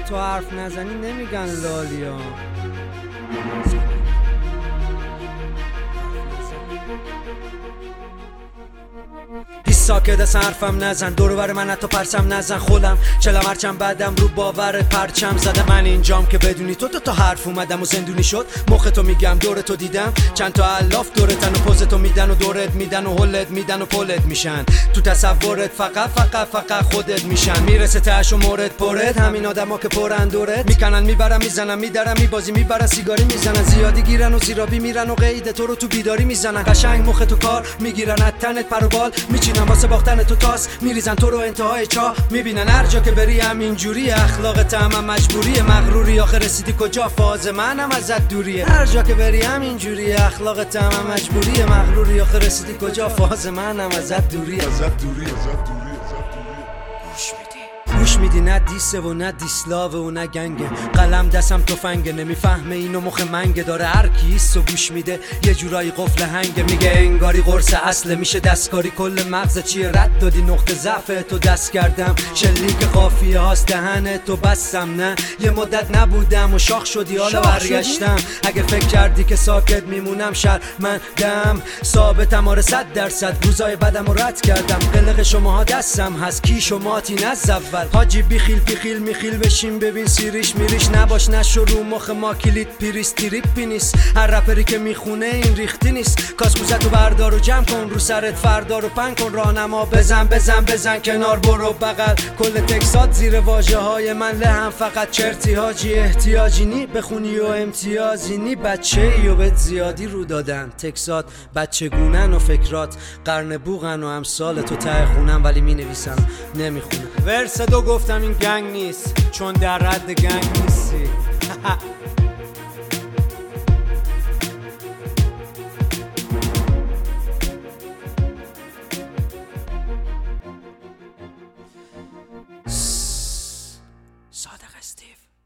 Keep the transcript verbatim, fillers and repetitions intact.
تو حرف نزنی نمیگن لالیا. ساکت از حرفم نزن، دور بر من حتی پرسم نزن. خودم چلم هرچم بعدم رو باورت پرچم زدم. من اینجام که بدونی تو دو تا حرف اومدم و زندونی شد. مخ تو میگم دور تو دیدم، چند تا الاف دورتن و پوز تو میدن و دورت میدن و هلت میدن و پلت میشن. تو تصورت فقط فقط فقط خودت میشن. میرسه تهش و مورد پرت، همین آدما که پرن دورت میکنن میبرن میزنن میدرن میبازی میبرن سیگاری میزنن. زیادی گیرن و زیرابی میرن و قید تو رو تو بیداری میزنن. قشنگ مخ تو کار میگیرن از تنت پر و بال میچینن واسه باختن تو تاس. میریزن تو رو انتهای چاه میبینن هر جا که بری همینجوری. اخلاق تمام مجبوریه، مغروری آخر رسیدی کجا؟ فاز منم ازت دوریه. هر جا که بری همینجوری. اخلاق تمام مجبوریه، مغروری آخر رسیدی کجا؟ فاز منم ازت دوریه. ازت دوریه ازت دوریه ازت دوریه. گوش میدی گوش میدی نه دیسه و نه دیسلاوه و نه گنگه. قلم دستم تفنگه، نمیفهمه اینو مخ منگه. داره هر کیس و گوش میده یه جورایی قفل هنگه. میگه انگاری قرص اصله، میشه دستکاری کل مغز چیه. رد دادی نقطه ضعف تو دست کردم. شلیک قافیه هاست دهنه تو بستم. نه یه مدت نبودم و شاخ شدی حالا برگشتم. اگه فکر کردی که ساکت میمونم شرمندم. ثابتم آره صد درصد، روزای بدم رو رد کردم. قلق شماها دستم هست، کی شماتی نز اول. حاجی بیخیل بیخیل میخیل بشین ببین سیریش میریش. نباش نشو رو مخ ما کلید پیریس تریپی نیست. هر رپری که میخونه این ریختی نیست. کاسکوزتو بردار و جمع کن رو سرت فردا رو پنگ کن. راهنما بزن بزن بزن کنار برو بغل. کل تکسات زیر واژه های من لهم فقط چرتی. حاجی احتیاجی نی بخونی و امتیازی نی. بچه ای و بهت زیادی رو دادن تکسات. بچه گونن و فکرات قرن بوغن و امثال تو ته خونم ولی می نویسم نمیخونم. ورس دو گفتم این گنگ نیست چون در رد گنگ نیستی. صادق استیو.